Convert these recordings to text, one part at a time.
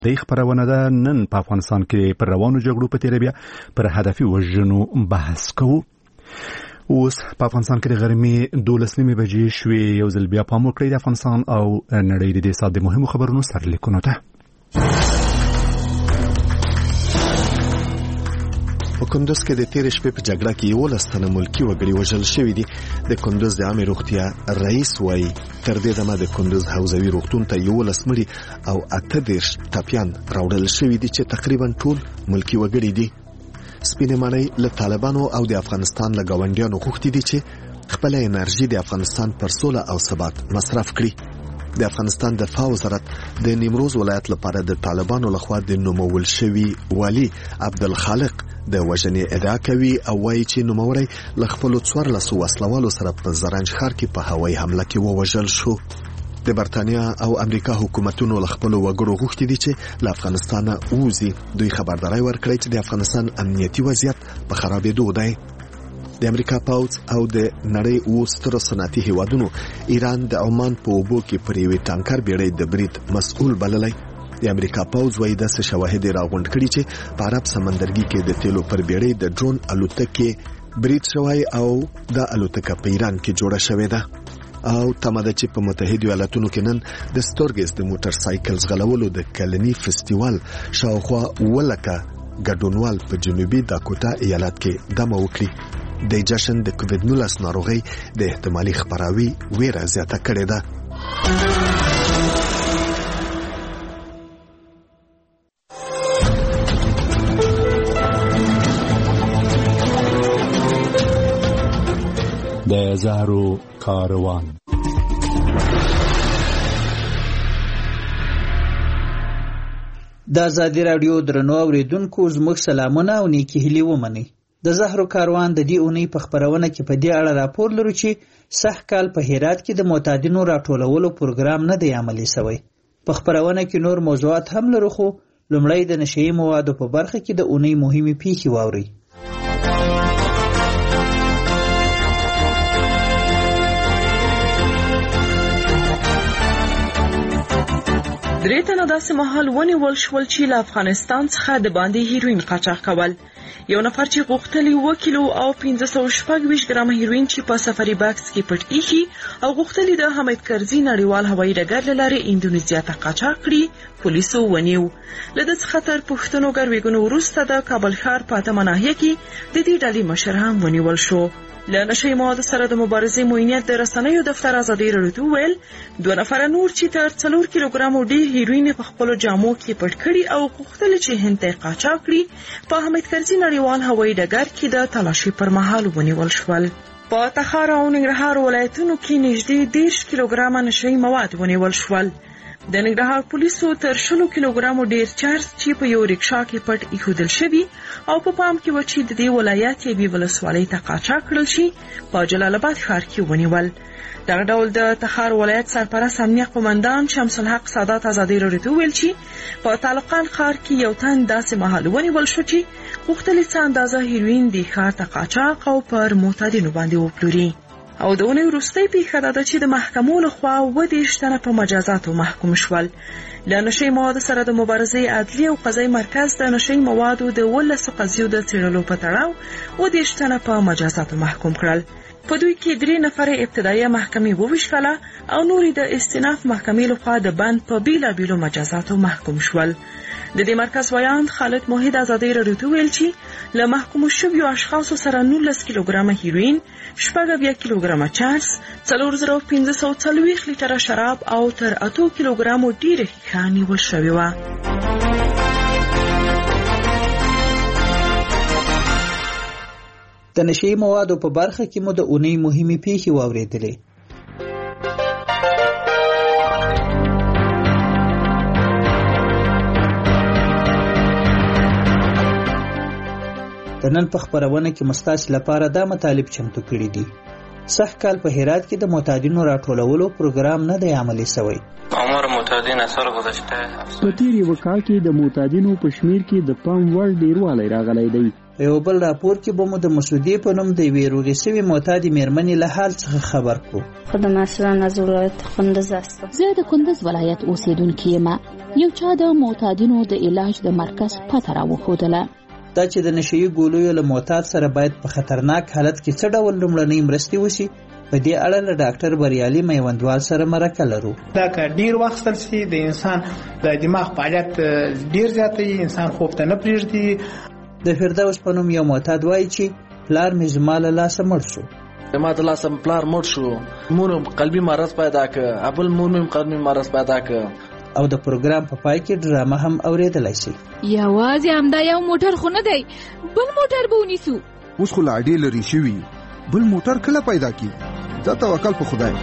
د خبرونه ده نن په افغانستان کې پر روانو جګړو په تیره بیا پر هدفي وژنو بحث کوو. اوس په افغانستان کې د غرمې 12 بجې شوې. یو ځل بیا پام وکړئ د افغانستان او نړۍ د دې سات د مهمو خبرونو سرلیکونو ته. په کندوز کې د تیر شپې په جګړه کې 11 تنه ملکی وګړي وژل شوي دي. د کندوز د عامه روغتیا رئیس وایي تر دې دمه د کندوز حوزوي روغتون ته 11 مړي او 38 ټپيان راوړل شوي دي چې تقریبا ټول ملکی وګړي دي. سپینې ماڼۍ له طالبانو او د افغانستان له ګاونډیانو غوښتي دي چې خپل انرژي د افغانستان پر سوله او ثبات مصرف کړي. د افغانستان دفاع وزارت د نیمروز ولایت لپاره د طالبانو لخوا د نومول شوی والی عبدالخالق د وژنې ادعا کوي او وایي چې نوموړی له خپلو 14 وسلوالو سره په زرنج ښار کې په هوایي حمله کې ووژل شو. د برتانیا او امریکا حکومتونو له خپلو وګړو غوښتي دي چې له افغانستانه ووځي. دوی خبرداری ورکړی چې د افغانستان امنیتي وضعیت په خرابېدو دی. د امریکا پوځ او د نړۍ او ستر صنعتي هیوادونو ایران د عمان په اوبو کې پر یوې ټانکر بیړۍ د برید مسؤل بللی. د امریکا پوځ وايي داسې شواهد راغونډ کړي چې په عرب سمندرګي کې د تیلو پر بیړۍ د ډرون الوتکې برید شوی او د الوتکه په ایران کې جوړه شوې ده. او تماده چې په متحده ایالاتونو کې نن د ستورګز د موټر سایکل ځغلولو د کلنی فستیوال شاوخوا ولکه ګډونوال په جنوبي داکوتا ایالت کې دمه وکړي. د جشن د کووید-19 ناروغي د احتمالي خپراوي ویره زیاته کړې ده. د زهرو کاروان. د ازادي راډیو درنو اوریدونکو زموږ سلامونه او نیکی هیلې ومنئ. د زهرو کاروان د دې اونۍ په خبرونه کې په دې اړه راپور لرو چې سږکال په هرات کې د معتادینو راټولولو پروګرام نه دی عملي شوی. په خبرونه کې نور موضوعات هم لرو، خو لومړی د نشئی موادو په برخه کې د اونۍ مهمه پیښې واورئ. درې تنه داسې مهال ونیول شول چې له افغانستان څخه د باندې هیروین قاچاق کول. یو نفر چې غوښتلی 1 کیلو او 526 ګرامه هیروین چې په سفري باکس کې پټ ایښي او غوښتلی د حمید کرزي نړیوال هوایي ډګر له لارې اندونیزیا ته قاچاق کړي، پولیسو ونیو. له دې څخه تر پوښتنو ګروېږنو وروسته د کابل ښار په اتمه ناحیه کې د دې ډلې مشر هم ونیول شو. له نشئی موادو سره د مبارزې موینیت د رسنیو دفتر ازادي راډیو ویل 2 نفر نور چې تر 4 کیلوګرامو ډیر هیروین په خپل جامو کې پټ کړي او غوښتل چې هند ته قاچاق کړي، په حمید کرزي نړیوال هوایي ډګر کې د تلاشي پر مهال ونیول شول. په تخار او ننګرهار ولایتونو کې نږدې 10 کیلوګرامه نشئی مواد ونیول شول. د ننګرهار پولیسو تر 20 کیلوګرامو ډیر چارج چې په یو رکشا کې پټ ایښودل شوی او په پام کې و چې د دې ولایت یې ولسوالۍ ته قاچاق کړل شي، په جلال آباد ښار کې ونیول. دغه ډول د تخار ولایت سرپرست امنیه قومندان شمس الحق سادات ازادي راډیو ویل چې په طالقان ښار کې یو تن داسې مهال ونیول شو چې غوښتل څه اندازه هیروین د ښار ته قاچاق او پر معتادینو باندې وپلوري. او د اونۍ وروستۍ پیښه ده چې د محکمو لخوا 20 تنه په مجازاتو محکوم شول. له نشئی موادو سره د مبارزې عدلي او قضایي مرکز د نشئی موادو د 12 قضیو د څېړلو په تړاو 20 تنه په مجازاتو محکوم کړل. په دوی کې 3 نفر ابتدایي محکمې وویشتله او نورې د استئناف محکمې لخوا د بند په بیلابیلو مجازاتو محکوم شول. د دې مرکز ویاند خالد موحد ازادي راډیو ویل چې له محکوم شویو اشخاصو سره 19 کیلوګرامه هیروین، 8 کیلوګرامه چارج، 4540 لیټره شراب او تر 8 کیلوګرامو ډیره ښه نیول شوی و. د نشئی موادو په برخه کې مو د اونۍ مهمه پیښې واورېدلې. د نن په خبرونه کې مستاس لپاره دا مطالب چمتو کړي دي. سږکال په هرات کې د معتادینو راټولولو پروګرام نه دی عملي شوی. عمر معتادین سال گذشته په تیر یو کال کې د معتادینو په شمیر کې د پام وړ ډیروالی راغلی دی. په یو بل راپور کې به مو د مسودې په نوم د یوې روغې سوې معتادې مېرمنې له حال څخه خبر کړو. خودم اصلا از ولایت کندز هستم. زه د کندز ولایت اوسیدونکې یم. یو چا د معتادینو د علاج د مرکز پته راوښودله. دا چې د نشهیي ګولیو له معتاد سره باید په خطرناک حالت کې څه ډول لومړنۍ مرستې وشي، په دې اړه له ډاکټر بریالي میوندوال سره مرکه لرو. دا که ډیر واخیستل شي د انسان د دماغ فعالیت ډیر زیاتوي، انسان خوب ته نه پرېږدي. د فردوس په نوم یو معتاد وایي چې پلار مې زما له لاسه مړ شو. ما د لاسه پلار مړ شو، مور قلبي مرض پیدا کړ، ابل مور مې قلبي مرض پیدا کړ. او د پروګرام په پای کې ډرامه هم اوریدلای شي. یوازې همدا یو موټر خو نه دی، بل موټر به ونیسو. اوس خو لا ډېر لرې شوي، بل موټر کله پیدا کی؟ دا توکل په خدای.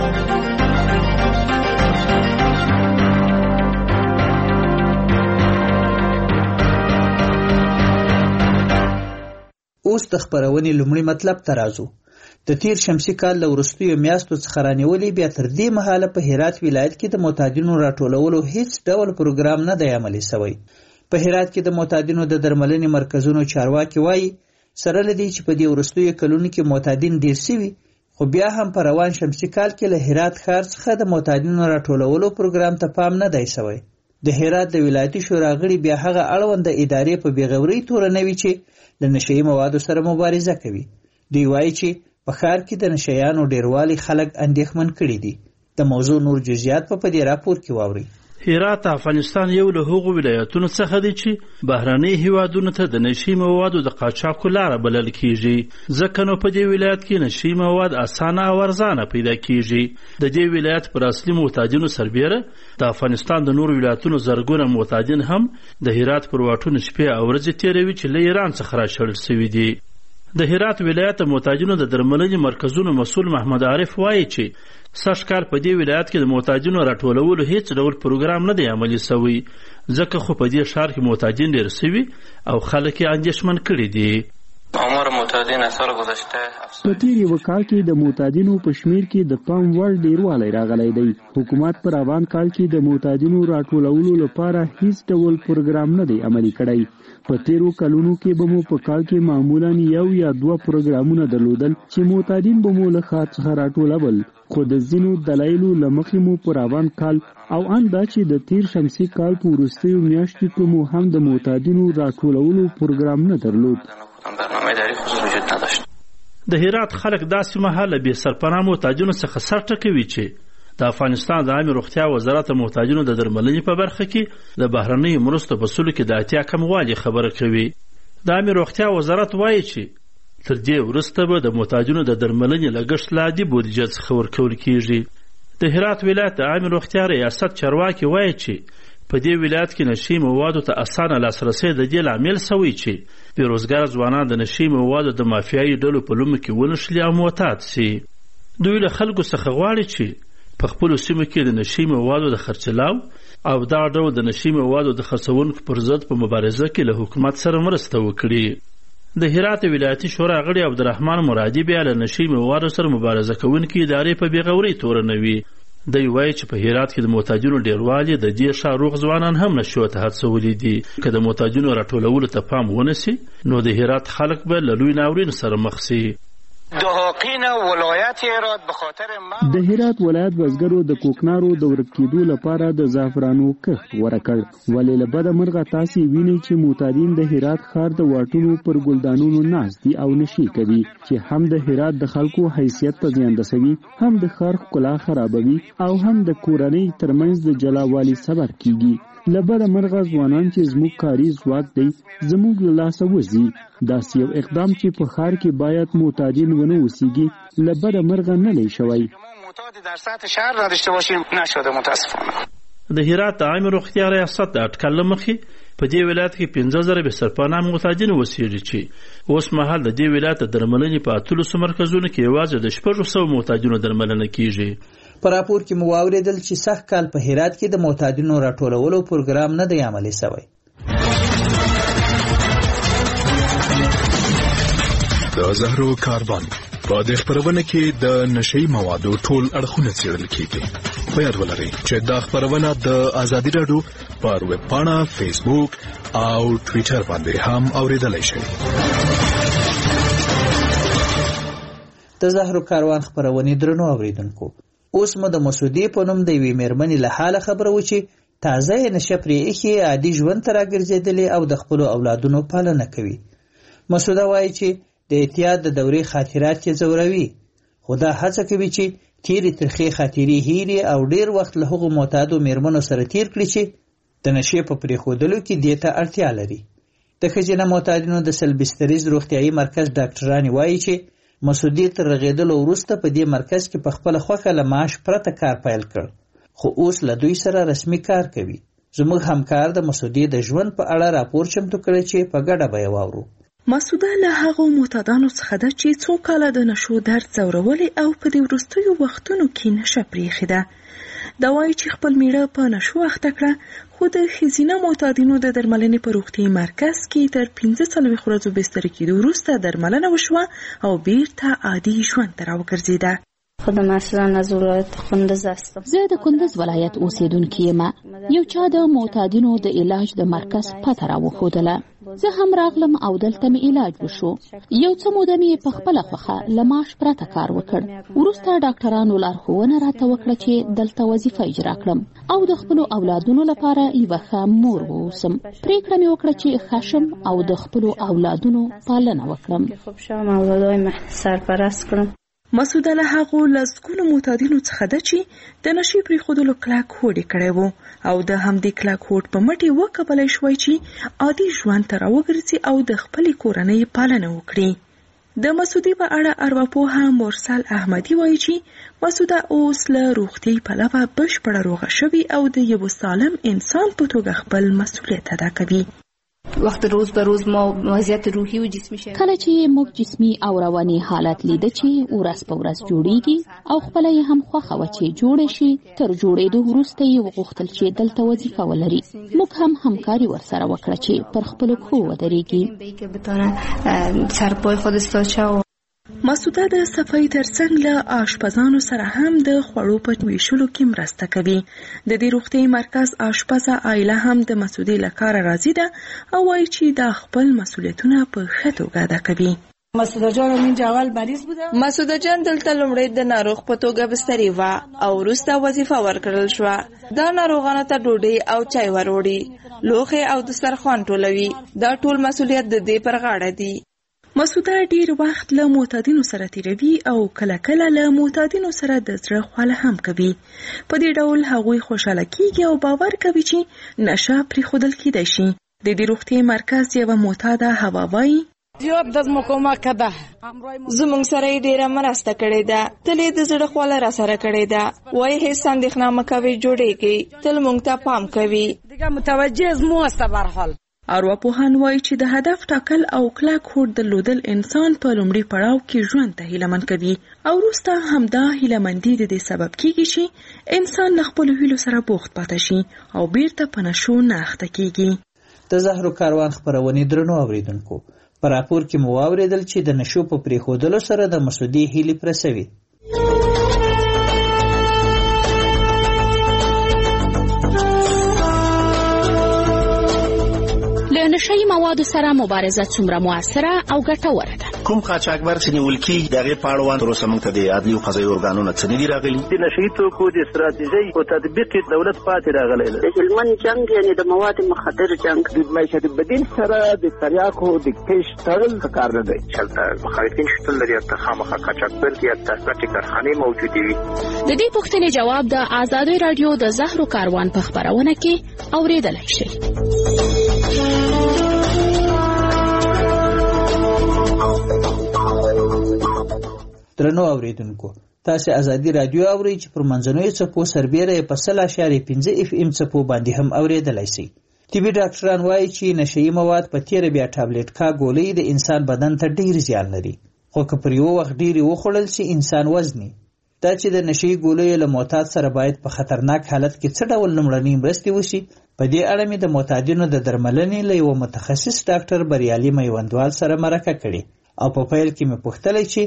اوس د خبرونې لومړی مطلب ته راځو. د تیر شمسي کال له وروستیو میاشتو څخه رانیولې بیا تر دې مهاله په هرات ولایت کې د معتادینو راټولولو هیڅ ډول پروګرام نه دی عملي شوی. په هرات کې د معتادینو د درملنې مرکزونو چارواکي وایي سره له دې چې په دې وروستیو کلونو کې معتادین ډیر شوي، خو بیا هم په روان شمسي کال کې له هرات ښار څخه د معتادینو راټولولو پروګرام ته پام نه دی شوی. د هرات د ولایتي شورا غړي بیا هغه اړونده ادارې په بېغورۍ تورنوي چې له نشهیي موادو سره مبارزه کوي. دوی وایي چې په ښار کې د نشهیانو ډیروالی خلک اندېښمن کړي دي. د موضوع نور جزئیات په دې راپور کې واورئ. هرات افغانستان یو له هغو ولایتونو څخه دی چې بهرنۍ هیوادونو ته د نشي موادو د قاچاقو لاره بلل کیږي، ځکه نو په دې ولایت کې نشي مواد اسانه او ارزانه پیدا کیږي. د دې ولایت پر اصلي معتادینو سربیره د افغانستان د نورو ولایتونو زرګونه معتادین هم د هرات پر واټونو شپې او ورځې تیروي چې له ایران څخه راشړل شوي دي. د هرات ولایت معتادینو د درملنې مرکزونو مسؤل محمد عارف وایي چې سږ کال په دې ولایت کې د معتادینو راټولولو هیڅ ډول پروګرام نه دی عملي شوی، ځکه خو په دې ښار کې معتادین ډېر شوي او خلک یې اندېښمن کړي دي. عمر معتادین سال گذشته په تیر یو کال کې د معتادینو په شمیر کې د پام وړ ډیروالی راغلی دی. حکومت په روان کال کې د معتادینو راټولولو لپاره هیڅ ډول پروګرام نه دی عملي کړی. په تیرو کلونو کې به مو په کال کې معمولا یو یا دوه پروګرامونه درلودل چې معتادین به مو له ښار څخه راټولول، خو د ځینو دلایلو له مخې مو په روان کال او ان دا چې د تیر شمسي کال په وروستیو میاشتو کې مو هم د معتادینو راټولولو پروګرام نه درلود. د هرات خلک داسې مهال له بې سرپناه معتادینو څخه سر ټکوي چې د افغانستان د عامې روغتیا وزارت معتادینو د درملنې په برخه کې د بهرنیو مرستو په وصولو کې د اتیا کموالي خبره کوي. د عامې روغتیا وزارت وایي چې تر دې وروسته به د معتادینو د درملنې لګښت له عادي بودیجې څخه ورکول کیږي. د هرات ولایت د عامې روغتیا ریاست چارواکي وایي چې په دې ولایت کې نشي موادو ته اسانه لاسرسی د دې لامل شوی چې بیروزګار ځوانان د نشي موادو د مافیایي ډلو په لومه کې ونښلي او معتاد سي. دوی له خلکو څخه غواړي چې په خپلو سیمو کې د نشي موادو د خرڅلاو او دا ډول د نشي موادو د خرڅونکو پر ضد په مبارزه کې له حکومت سره مرسته وکړي. د هرات ولایتي شورا غړي عبدالرحمن مرادي بیا له نشي موادو سره مبارزه کوونکي ادارې په بېغورۍ تورنوي. دی وایي چې په هرات کې د معتادینو ډیروالی د دې ښار روغ ځوانان هم نشو ته هڅولي دي. که د معتادینو راټولولو ته پام ونه سي نو د هرات خلک به له لوی ناورین سره مخ سي. د هرات ولایت بزګرو د کوکنارو د ورک کېدو لپاره د زعفرانو کښت غوره کړ، ولې له بده مرغه تاسې وینئ چې معتادین د هرات ښار د واټونو پر ګلدانونو ناست دي او نشي کوي چې هم د هرات د خلکو حیثیت ته زیان رسوي، هم د ښار ښکلا خرابوي او هم د کورنۍ ترمنځ د جلاوالي سبب کیږي. له بده مرغه ځوانان چې زموږ کاري ځواک دی زموږ له لاسه وځي. داسې یو اقدام چې په ښار کې باید معتادین ونه اوسیږي له بده مرغه نه دی شوی. د هرات د عامې روغتیا ریاست د اټکل له مخې په دې ولایت کې 15,000 بې سرپناه معتادین اوسېږي چې اوس مهال د دې ولایت د درملنې په 13 مرکزونو کې یوازې د 600 معتادینو درملنه کیږي. په راپور کې مو واورېدل چې سږ کال په هرات کې د معتادینو راټولولو پروګرام نه دی عملي شوی. د زهرو کاروان په دې خبرونه کې د نشئی موادو ټول اړخونه څېړل کیږي. په یاد ولرئ چې دا خبرونه د ازادي راډیو پر ویب پاڼه، فیسبوک او ټوئیټر باندې هم اوریدلای شئ. د زهرو کاروان خبرونه درنو اوریدونکو، اوس مو د مسعودي په نوم د یوې مېرمنې له حاله خبره و چې تازه یې نشه پرې ایښې عادي ژوند ته راګرځېدلې او د خپلو اولادونو پالنه کوي. مسعوده وایي چې د اعتیاد د دورې خاطرات یې ځوروي، خو دا هڅه کوي چې تیرې ترخې خاطرې هیرې او ډېر وخت له هغو معتادو مېرمنو سره تیر کړي چې د نشې په پرېښودلو کې دې ته اړتیا لري. د ښځینه معتادینو د سلبستریز روغتیایي مرکز ډاکټرانې وایي چې مسعودي تر رغېدلو وروسته په دې مرکز کې په خپله خوښه له معاش پرته کار پیل کړ، خو اوس له دوی سره رسمي کار کوي. زموږ همکار د مسعودي د ژوند په اړه راپور چمتو کړی چې په ګډه به یې واورو. مسعوده له هغو معتادانو څخه ده چې څو کاله د نشو درد ځورولې او په دې وروستیو وختونو کې نشه پرېښې ده. دا وایي چې خپل میړه په نشو اخته کړه، خو د ښځینه معتادینو د درملنې په روغتیایي مرکز کې تر 45 ورځو بستر کېدو وروسته درملنه وشوه او بیرته عادي ژوند ته راوګرځېده. خودم اصلا از ولایت کندز هستم. زه د کندز ولایت اوسیدونکی یم. یو چا د معتادینو د علاج د مرکز پته راوښودله. زه هم راغلم او دلته مې علاج وشو. یو څه موده مې په خپله خوښه له معاش پرته کار وکړ. وروسته ډاکټرانو لارښوونه راته وکړه چې دلته وظیفه اجرا کړم او د خپلو اولادونو لپاره یوه ښه مور واوسم. پرېکړه مې وکړه چې ښه شم او د خپلو اولادونو پالنه وکړم. مسعوده له هغو لسګونو معتادینو څخه ده چې د نشې پرېښودلو کلک هوډ یې کړی و او د همدې کلک هوډ په مټ یې وکولی شوی چې عادي ژوند ته راوګرځي او د خپلې کورنۍ پالنه وکړي. د مسعودي په اړه ارواپوه مرسل احمدي وایي چې مسعوده اوس له روغتیایي پلوه بشپړه روغه شوې او د یو سالم انسان په توګه خپل مسؤلیت ادا کوي. وخت روز به روز ما وضعیت روحي او جسمي شي. کله چې موږ جسمي او رواني حالت لیده چې ورځ په ورځ جوړیږي او خپل یې هم خوښه و چې جوړ شي، تر جوړېدو وروسته یې وغوښتل چې دلته وظیفه ولري. موږ هم همکاري ورسره وکړه چې پر خپل پښو ودرېږي. مسعوده د صفایي ترڅنګ له آشپزانو سره هم د خوړو په ویشلو کې مرسته کوي. د دې روغتیایي مرکز آشپزه آیله هم د مسعودي له کاره راضي ده او وایي چې دا خپل مسؤلیتونه په ښه توګه ادا کوي. مسعوده جان دلته لومړی د ناروغ په توګه بستري وه او وروسته وظیفه ورکړل شوه. دا ناروغانو ته ډوډۍ او چای وروړي، لوښي او دسترخوان ټولوي. دا ټول مسؤلیت د دې پر غاړه دی. مسعوده ډیر وخت له معتادینو سره تیروي او کله کله له معتادینو سره د زړه خواله هم کوي. په دې ډول هغوی خوشاله کیږي او باور کوي چې نشه پرېښودل کیدای شي. د دې روغتیایي مرکز یوه معتاده هوا وایي زموږ سره یې ډیره مرسته کړې ده، تل یې د زړه خواله را سره کړې ده. وایي هیڅ اندېښنه مه کوئ، جوړېږي، تل موږ ته پام کوي. ارواپوهان وایي چې د هدف ټاکل او کلک هوډ درلودل انسان په لومړي پړاو کې ژوند ته هیلهمن کوي او وروسته همدا هیلهمندي د دې سبب کیږي چې انسان له خپلو هیلو سره بوخت پاتې شي او بیرته په نشو نه اخته کیږي. د زهرو کاروان خبرونه درنو اوریدونکو، په راپور کې مو واوریدل چې د نشو په پرېښودلو سره د مسعودي هیلې پوره شوې. له نشئی موادو سره مبارزه څومره موثره او ګټوره ده؟ کوم قاچاقبر چې نیول کېږي د هغې په اړوند تر اوسه موږ ته د عدلي او قضایي ارګانونه څه نه دي راغلي. د نشهیي توکو د استراتیژۍ په تطبیق کې دولت پاتې راغلی دی. د هلمند جنګ یعنې د مواد مخدر جنګ د معیشت بدیل سره د تریاکو د کیش تړل کار نه دی. چلته مخالفین شتون لري، هلته خامخا قاچاقبر دي، هلته ګټې کارخانې موجودې وي. د دې پوښتنې جواب د ازادي راډیو د زهرو کاروان په خبرونه کې اورېدلی شئ. درنو اوریدونکو، تاسو ازادي راډیو اورئ چې پر منځنوي څپو سربیره په 100.5 FM څپو باندې هم اوریدلای شئ. طبي ډاکټران وایي چې نشئی مواد په تیره بیا ټابلیټ کا ګولۍ د انسان بدن ته ډیر زیان لري، خو که پر یو وخت ډیرې وخوړل شي انسان وزني. دا چې د نشئی ګولۍ له معتاد سره باید په خطرناک حالت کې څه ډول لومړنۍ مرستې وشي، په دې اړه مې د معتادینو د درملنې له یو متخصص ډاکټر بریالي میوندوال سره مرکه کړې او په پیل کې مې پوښتلی چې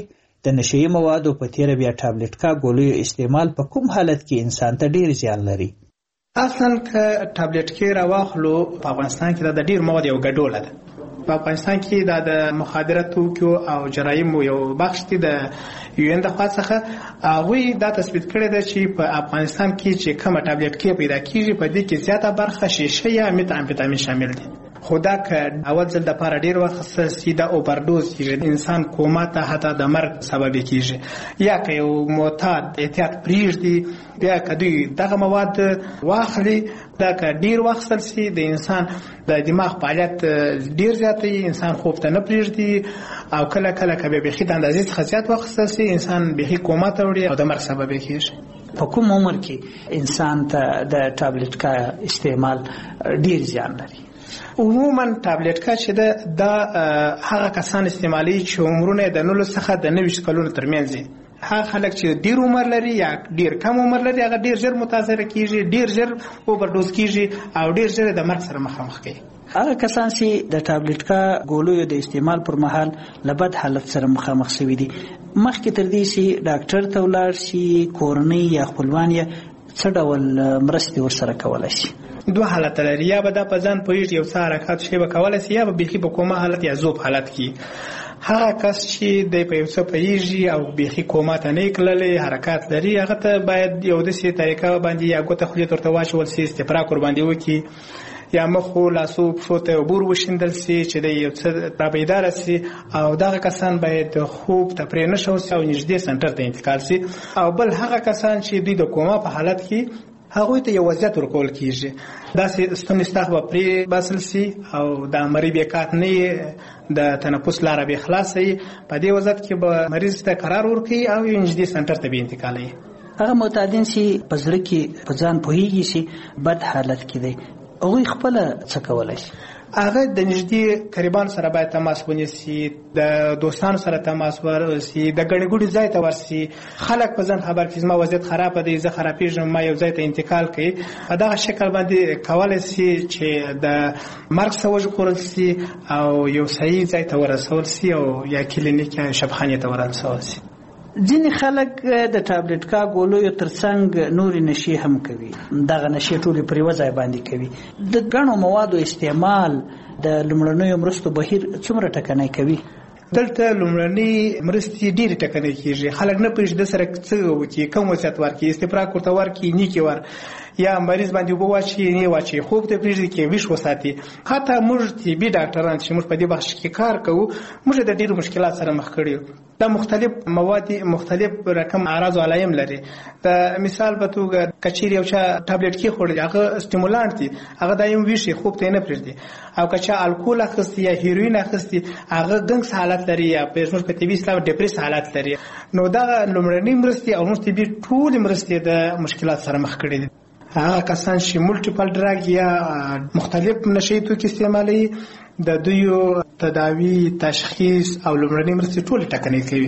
د نشهیي موادو په تیره بیا ټابلیټکا ګولیو استعمال په کوم حالت کې انسان ته ډیر زیان لري؟ اصلا که ټابلیټکې راواخلو په افغانستان کې د ډیر مواد یو ګډوله ده. په افغانستان کې د مخدره توکو او جرایمو یو بخش دی د UN د خوا څخه هغوی دا تثبیت کړی ده چې په افغانستان کې چې کومه ټابلیټکې پیدا کیږي په دې کې زیاته برخه شیشه یا میتامفیتامین شامل دي. خو دا که اول ځل دپاره ډېر وخت اخیستل سي دا اوورډوز کېږي، انسان کوما ته حتی د مرګ سبب کېږي. یا که یو معتاد احتیاط پرېږدي بیا که دوی دغه مواد واخلي دا که ډېر واخیستل سي د انسان د دماغ فعالیت ډېر زیاتوي، انسان خوب ته نه پرېږدي او کله کله که بیا بیخي د اندازې څخه زیات واخیستل سي انسان بیخي کوما ته وړي او د مرګ سبب کېږي. په کوم عمر کې انسان ته د ټابلیټکا استعمال ډېر زیان لري؟ عموما ټابلیټکا چې ده دا هغه کسان استعمالوي چې عمرونه د 19 څخه د 29 کلونو ترمنځ دي. هغه خلک چې ډیر عمر لري یا ډیر کم عمر لري هغه ډیر ژر متاثر کیږي، ډیر ژر اوورډوز کیږي او ډیر ژر د مرګ سره مخامخ کیږي. هغه کسان چې د ټابلیټکا ګولیو د استعمال پر مهال له بد حالت سره مخامخ شوي دي، مخکې تر دې چې ډاکټر ته ولاړ شي کورنۍ یا خپلوان یې څه ډول مرستې ورسره کولی شي؟ دوه حالت لري، یا به دا په ځان پوهېږي یو څه حرکات شی به کولی شي، یا به بیخي په کوما حالت یا ذوب حالت کې. هغه کس چې دی په یو څه پوهېږي او بیخي کوما ته نه کړلی حرکات لري هغه ته باید یو داسې طریقه باندې یا ګوته خولې ته ورته واچول سي، استفراق ورباندې وکړي، یا مخو لاسو پښو ته اوبه وشیندل سي چې دی یو څه رابیداره سي او دغه کسان باید خوب ته پرې نه شوسي او نږدې سنټر ته انتقال سي. او بل هغه کسان چې دوی د کوما په حالت کې هغوی ته یو وضعیت ورکول کیږي، داسې ستونی ستاخ به پرې باسل سي او د مری بیکات نه د تنفس لاره به خلاصي. په دې وضعیت کې به مریض ته قرار ورکړي او یو نږدې سنټر ته به انتقالوي. هغه معتادین چې په زړه کې په ځان پوهېږي چې بد حالت کې دی هغوی خپله څه کولی شي؟ هغه د نږدې قریبان سره باید تماس ونیسي، د دوستانو سره تماس ورسي، د ګڼې ګوڼې ځای ته ورسي، خلک په ځان خبر کړي زما وضعیت خرابه دی زه خرابېږم ما یو ځای ته انتقال کړي. په دغه شکل باندې کولی سي چې د مرګ څخه وژغورل سي او یو صحیح ځای ته ورسول سي او یا کلینیک یا شبخانې ته ورسول سي. ځینې خلک د ټابلیټکا ګولیو ترڅنګ نورې نشې هم کوي، دغه نشې ټولې پر یوه ځای باندې کوي. د ګڼو موادو استعمال د لومړنیو مرستو بهیر څومره ټکنی کوي؟ دلته لومړنۍ مرستې ډېرې ټکنۍ کېږي، خلک نه پوهېږي د سره څه وکړي، کوم وصیت ورکړي، استفراق ورته ورکړي، نیکې ور یا مریض باندې اوبه واچوي نه واچوي، خوب ته پرېږدي کې ویښ وساتي. حتی موږ طبي ډاکټران چې موږ په دې بخش کې کار کوو موږ د ډېرو مشکلات سره مخ کړي یو. دا مختلف مواد مختلف رقم اعراض او علایم لري. د مثال په توګه کچیر یو چا ټابلیټ کې خوړل هغه سټیمولانټ دي، هغه دایم ویشي خوب ته نه پرېږدي. او کچا الکول اخیستی یا هیروین اخیستی هغه ګنګس حالت لري یا په طبي اصطلاح ډیپریس حالت لري. نو دا لومړنۍ مرستې او موږ طبي ټول مرستې د مشکلات سره مخ کړي دي. هغه کسان چې ملټیپل ډراګ یا مختلف نشهیي توکي استعمالوي د دوی تداوی تشخیص او لومړنۍ مرستې ټول ټکنۍ کوي.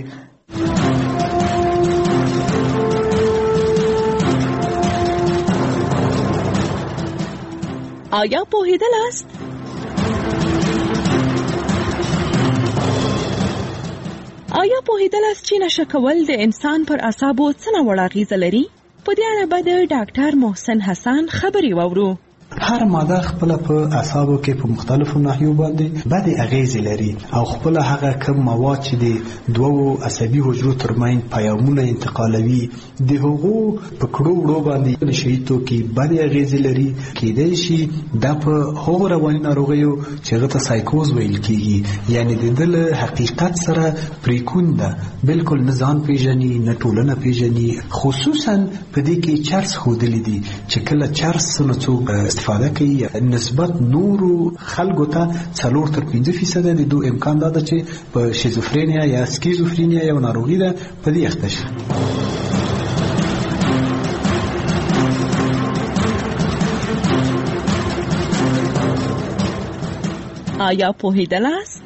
آیا پوهیدلاست؟ آیا پوهیدلاست چې نشه کول د انسان پر اعصابو څه ناوړه اغیزه لري؟ په دې اړه به د ډاکټر محسن حسن خبرې واورو. هر ماده خپل په اعصابو کې په مختلفو ناحیو باندې بدې اغیزې لري او خپل هغه کم مواد چې د دوو عصبي حجرو ترمنځ پیغامونه انتقالوي د هغو په کړو وړو باندې نشهیي توکي بدې اغیزې لري. کېدای شي دا په هغو رواني ناروغیو چې هغه ته سایکوز ویل کېږي، یعنې د ده له حقیقت سره پریکون ده، بلکل نه ځان پیژني نه ټولنه پیژني. خصوصا په دې کې چرس ښودلی دي چې کله چرس نه څوک استفاده کوي نسبت نورو خلکو ته 4 تر 5% د دوه امکان ده چې په شیزوفرینیا یا سکیزوفرینیا یو ناروغي ده په دې اخته شي. آیا پوهیدلاست؟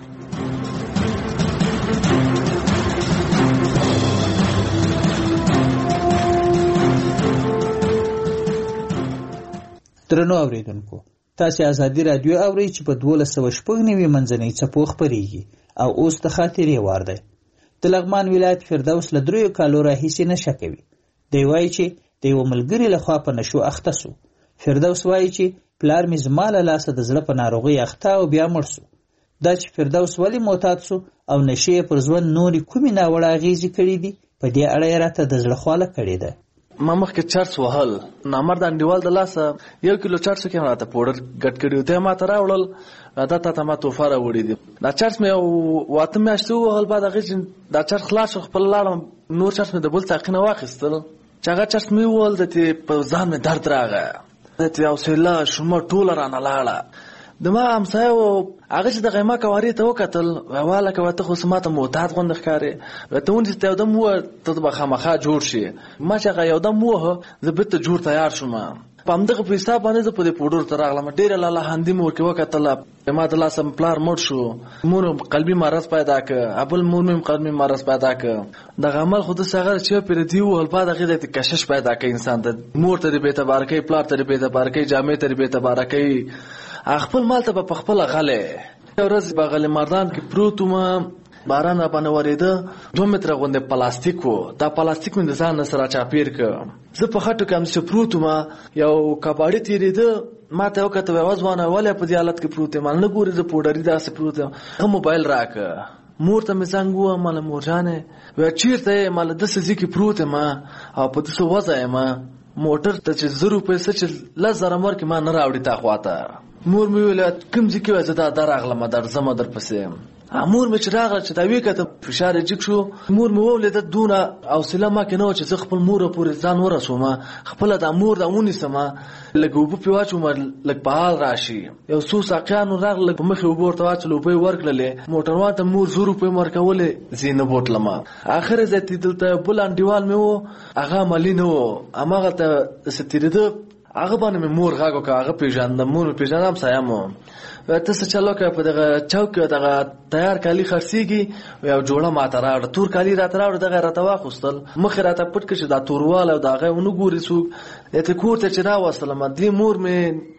درنو اوریدونکو، تاسو ازادي رادیو اورئ چې په 1290 منځنۍ څپو خپرېږي او اوس د خاطرې وار دی. د لغمان ولایت فردوس له 3 کالو راهیسې نشه کوي. دی وایي چې د یو ملګري لخوا په نشو اخته سو. فردوس وایي چې پلار مې زما له لاسه د زړه په ناروغۍ اخته او بیا مړ سو. دا چې فردوس ولې معتاد سو او نشې پر ژوند نورې کومې ناوړه اغېزې کړي دي، په دې اړه یې راته د زړه خواله کړې ده. ما مخکې چرس وهل، نامرد انډیوال د لاسه 1 کیلو چرسو کې راته پوډر ګډ کړي و، ته ما ته راوړل، دا ته ما توفه راوړي دي. دا چرس مې 8 میاشتې ووهل، بعد هغې چې دا چرس خلاص شو خپل لاړم، نور چرس مې د بل ساقي نه واخیستل چې هغه چرس مې ووهل، د په ځان مې درد راغی، د حوصله شومه ټوله رانه لاړه. د ما همسایه و هغه چې دغه ما کوارې ته وکتل، واله که ته خو ما ته معتاد غوندې ښکارې، ته ونیسه یو دم ووهه ته به خامخا جوړ شي. ما چې هغه یو دم ووهه زه بېرته جوړ تیار شوم. په همدغه په حساب باندې زه په دې پوډرو ته راغلم. ډېره لالهاندي مې ورکې وکتله، ما د لاسه پلار مړ شو، مور قلبي مرض پیدا کړ، بل مور مې قلبي مرض پیدا کړ. دغه عمل خو داسې هغه چې پرېږدي ووهل، بعد هغې ته کشش پیدا کوي انسان ته، مور ته دې بېاعتباره کوي، پلار ته دې بېاعتباره کوي، جامې ته دې بېاعتباره کوي، خپل مال ته به په خپله غلی. یو ورځ په غلی مردان کې پروت وم، باران راباندې ورېده، 2 متره غوندې پلاستیک و، دا پلاستیک مې د ځان نه سره چاپېر کړ. زه په خټو کې همسې پروت وم، یو کباړي تېرېده، ما ته یې وکتل، وایي ځوانه ولې په دې حالت کې پروت یم؟ نه ګورې زه پوډري داسې پروت یم. ښه موبایل راکړه. مور ته مې زنګ ووهم، ماله مورجانې وایي چېرته یې؟ ماله داسې ځای کې پروت یم او په داسې وضع یم، موټر ته چې 10 روپۍ څه چې 10,000 ورکړي ما نه راوړي تا خواته. مور مې ویل کوم ځای کې وایي؟ زه دا راغلم، درځم درپسې. مور مې چې راغله چې دا ویې کته فشار یې جګ شو. مور مې وویلېده دونه حوصله ما کې نه وه چې زه خپل موره پورې ځان ورسوم، خپله دا مور دا ونیسم، لږ اوبه پرې واچوم لږ په حال راشي. یو څو ساقیانو راغله، لږ په مخې اوبه ورته واچول، اوبه یې ورکړلې، موټروان ته مور 100 روپۍ مې ورکولې، زه یې نه بوتلم. اخر ځای ته دلته بل انډیوال مې و، هغه عملي نه و، هماغلته داسې تېرېده، هغه باندې مې مور غږ وکړ، هغه پېژانده، مور مې پېژانده، همسایه مو. ته څه چل وکړه، په دغه چوک کې دغه تیار کالي خرڅېږي، یو جوړه ما ته راوړه، تور کالي راته راوړه، دغه یې راته واخیستل، مخ یې راته پټ کړ چې دا توروالی او د هغه یې ونه ګوري څوک. ته کور ته چې راوستلم، دې مور مې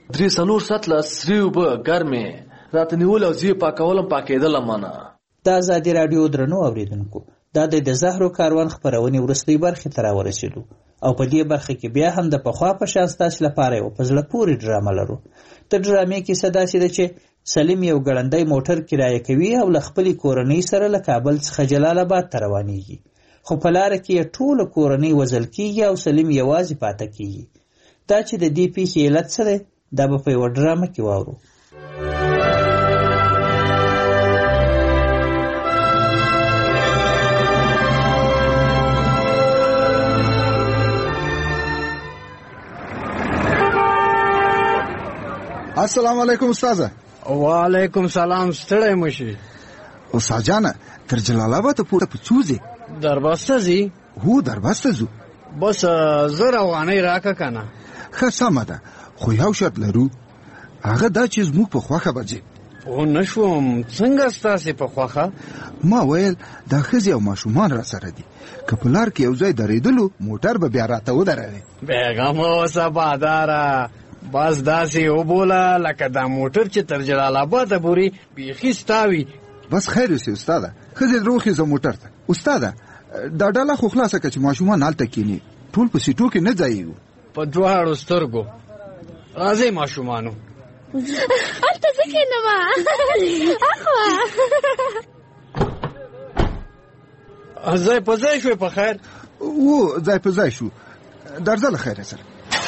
3-4 سطله سرې اوبه ګرمې راته نیولې او زه یې پاکولم، پاکېدلم نه. د ازادي راډیو درنو اوریدونکو، دا د زهرو کاروان خپرونې وروستۍ برخې ته راورسېدو او په دې برخه کې بیا هم د پخوا په شان ستاسو لپاره یو په زړه پورې ډرامه لرو. د ډرامې کیسه داسې ده چې سلیم یو ګړندی موټر کرایه کوي او له خپلې کورنۍ سره له کابل څخه جلال آباد ته روانېږي، خو په لاره کې یې ټوله کورنۍ وژل کېږي او سلیم یوازې پاته کېږي. دا چې د دې پیښې علت څه دی، دا به په یوه ډرامه کې واورو. السلام علیکم استاذه. وعلیکم سلام. ستړی مشي استاد جانه، تر جلال آباد پورته په چوزي دربسته زی؟ هو دربسته زو. بس زه روانۍ راکه کنه. ښه سمه ده، خو یو شرط لرو، هغه دا چې زموږ په خوښه به ځي. پوه نه شوم، څنګه ستاسې په خوښه؟ ما ویل دا ښځې او ماشومان را سره دي، که په لار کې یو ځای درېدلو موټر به بیا راته ودروي. بیغمه اوسه باداره، بس داسې وبوله لکه دا موټر چې تر جلال آباده پورې بیخي ستا وي. بس خیر اوسې استاده، ښځې دروخېزه موټر ته. استاده دا ډله خو خلاصه کړه چې ماشومان هلته کښېني، ټول په سیټو کې نه ځایېږو. په 2 سترګو راځئ ماشومانو. هلته زه کښېنم، اخوا ځای په ځای شوې. په خیر و ځای په ځای شو، درځه له خیره سره.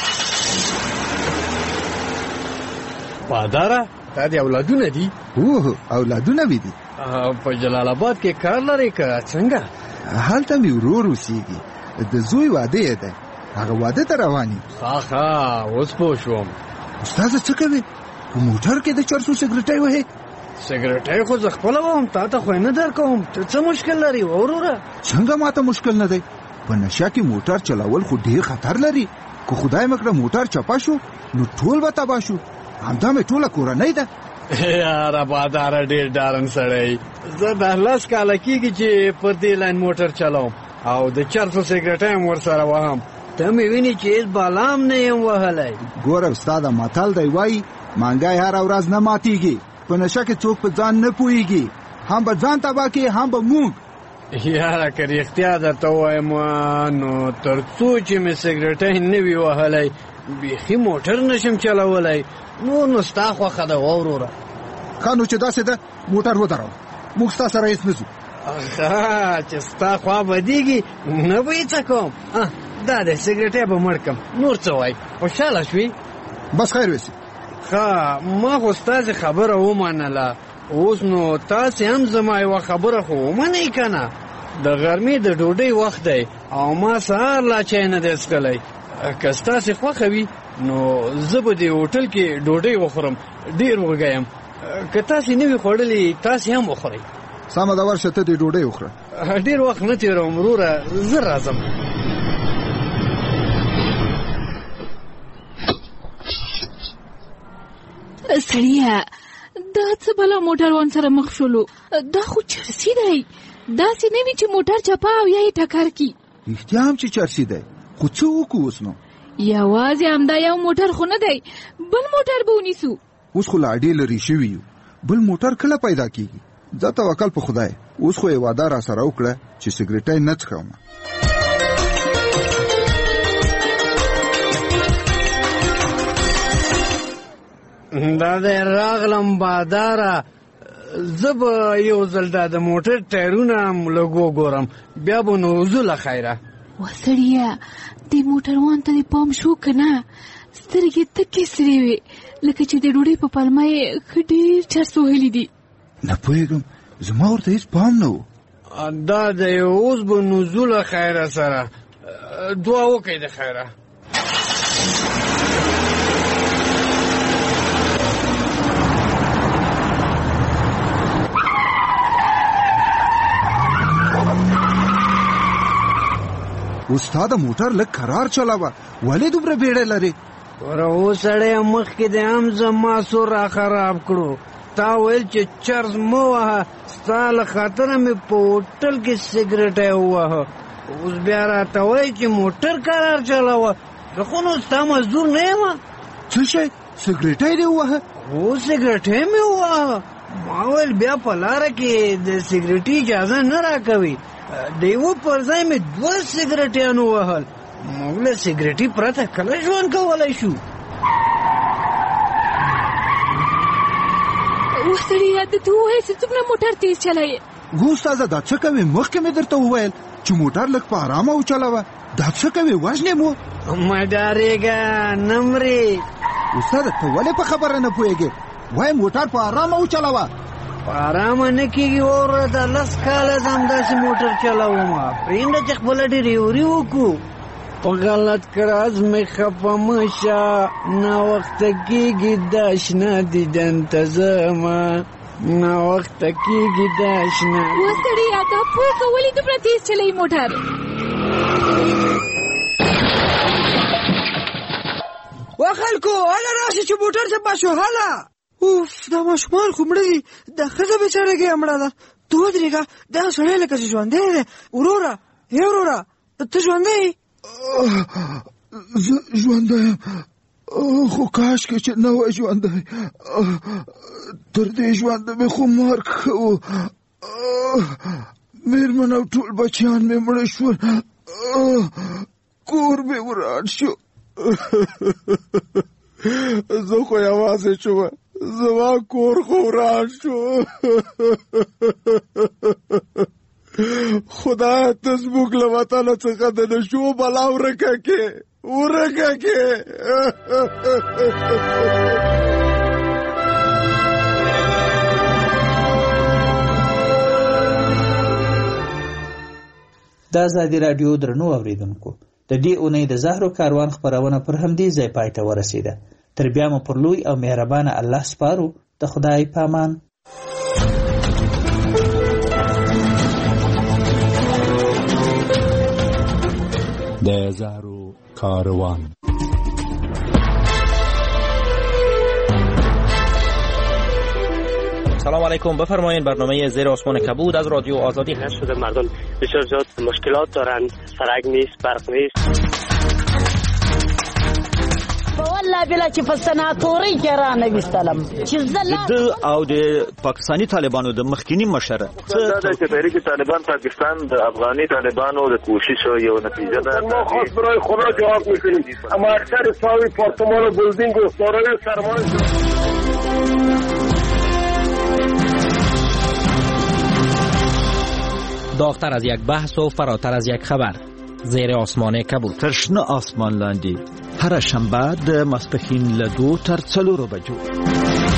باداره دا د اولادونه دي؟ اوه اولادونه مې دي. په جلال آباد کې کار لرې که څنګه؟ هلته مې ورور اوسېږي، د زوی واده یې دی، هغه واده ته روان یم. ښه اوس پوه شوم. استاده څه کوې؟ په موټر کې د چرسو سګرټۍ وهې؟ سګرټۍ خو زه خپله وهم، تا ته خو یې نه در کوم. ته څه مشکل لري وروره؟ څنګه ما ته مشکل نه دی؟ په نشه کې موټر چلول خو ډېر خطر لري، که خدای مه کړه موټر چپه شو نو ټول به تباه شو. همدا مې ټوله کورنۍ ده. یاره باداره ډېر ډارن سړی. زه 10 کاله کېږي چې پر دې لاین موټر چلوم او د چرسو سګرټۍ هم ورسره وهم. ته مې ویني چې هېڅ بالا هم نه یم وهلی. ګوره استاده، متل دی وایي مانګی هره ورځ نه ماتېږي. په نشه کې څوک په ځان نه پوهېږي، هم به ځان تباه کړي هم به موږ. یاره که رښتیا درته ووایم نو تر څو چې مې سګرټۍ نه وي وهلی بیخي موټر نشم چلولی. نو ستا خوښه ده وروره. ښه نو چې داسې ده موټر ودروه، موږ ستا سره هېڅ نه ځو. چې ستا خوا بدېږي نه به یې څه کوم. دا دی سګرټۍ به مړ کړم. نور څه وایي، خوشحاله شوې؟ بس خیر وسي. ښه ما خو ستاسې خبره ومنله، اوس نو تاسې هم زما یوه خبره خو ومنئ که نه. د غرمې د ډوډۍ وخت دی او ما سهار لا چای نه دی څښلی. که ستاسې خوښه وي نو زه به دې هوټل کې ډوډۍ وخورم، ډېر وږی یم. که تاسې نه وي خوړلې تاسې هم وخورئ. سمه ده ورشه ته دې ډوډۍ وخوره. ډېر وخت نه تېروم وروره، زه راځم. سړیه دا څه بلا موټروان سره مخ شولو؟ دا خو چرسي دی، داسې نه وي چې موټر چپه او یا یې ټکر کي. رښتیا هم چې چرسي دی، خو څه وکړو اوس نو؟ یوازې همدا یو موټر خو نه دی، بل موټر به ونیسو. اوس خو لا ډېر لرې شوي یو، بل موټر کله پیدا کېږي؟ ځه توکل په خدای. اوس خو یې وعده را سره وکړه چې سګرټۍ نه څښم. دا دی راغلم باداره، زه به یو ځل دا د موټر ټایرونه هم لږ وګورم، بیا به نو وځو له خیره. وسړیه دې موټروان ته دې پام شو که نه؟ سترګې تکې سرې وې لکه چې د ډوډۍ په پلمه یې ښه ډېر چرس وهلي دي. نه پوهېږم، زما ورته هېڅ پام نه و. دا دی اوس به نو ځو له خیره سره. دعا وکړئ د خیره. استاد موټر لږ کرار چلاوه، ولې دومره بیړه لري؟ وره اوسړی مخکې دې هم زما سور را خراب کړو. تا ویل چې چرس مه وهه، ستا له خاطره مې په هوټل کې سګرټۍ ووهه. اوس بیا راته وایي چې موټر کرار چلاوه. زه خو نو ستا مزدور نه یم. څه شی سګرټۍ دې ووهه؟ هو سګرټۍ مې ووهه. ما ویل بیا په لاره کې د سګرټۍ اجازه نه راکوي. د یوه پر ځای مې 2 سګرټیان ووهل. موږ له سګرټۍ پرته کله ژوند کولی شو؟ وسړیه ته ووایه چې څومره موټر تیز چلایې. ګو استاده دا څه کوې؟ مخکې مې درته وویل چې موټر لږ په ارامه وچلوه. دا څه کوې؟ وژنې مو؟ مه ډارېږه، نه مرې. استاده ته ولې په خبره نه پوهېږې؟ وایي موټر په ارامه وچلوه. په ارامه نه کېږي وروره، دا 10 کاله زه همداسې موټر چلومه. پرېږده چې خپله ډریوري وکړو. په غلط کراز مې خفه مه شه، ناوخته کېږي دا شنه دیدن ته ځمه، ناوخته کېږي دا شنه. وسړیه دا پوکه ولې دومره تیز چلوي موټر؟ وا خلکو هله راشئ چې موټر چپه شو. هله اوف دا ماشومان خو مړه دي، دا ښځه بېچارهګۍ مړه ده. ته ودرېږه، دغه سړی لکه چې ژوندی دی. وروره ای وروره ته ژوندی یې؟ زه ژوندی یم، خو کاشکې چې نه وای ژوندی. تر دې ژونده مې خو مرګ ښه و. مېرمن او ټول بچیان مې مړه شول، کور مې وران شو. زه خو یوازې شوم، زما کور خو وران شو. خدای ته زموږ له وطنه څخه د نشو بلا ورکه کې. د ازادي راډیو درنو اوریدونکو، د دې اونۍ د زهرو کاروان خپرونه پر همدې ځای پای ته ورسېده. تر بیا مو پر لوی او مهربانه الله سپارو. د خدای پامان. د زهرو کاروان. سلام علیکم، بفرمایید. برنامه زیر آسمان کبود از رادیو آزادی هست. شده مردم بسیار زیاد مشکلات دارن، سرک نیست، برق نیست. والله بلا چې په سناتوري کې را نه وستلم چې د او د پاکستانی طالبانو د مخکینی مشره دا چې تحریک طالبان پاکستان د افغاني طالبانو د کوشش یو نتیجه ده. ما خاص برای خدا جواب میکنیم اما اکثر ساوی پارتمان و بلدینگ و سارای سرمان داغتر از یک بحث و فراتر از یک خبر. زیر آسمان کبود. ترشنه آسمان لاندی. هر شنبه د ماسپښین له 2 تر 4 بجو.